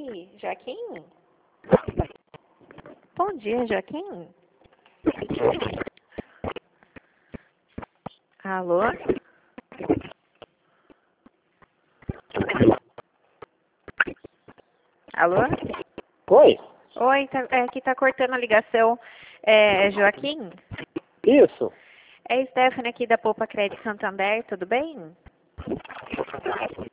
Oi, Joaquim? Bom dia, Joaquim. Alô? Alô? Oi? Oi, aqui tá cortando a ligação. É Joaquim? Isso? É Stephanie aqui da Poupa Crédito Santander, tudo bem?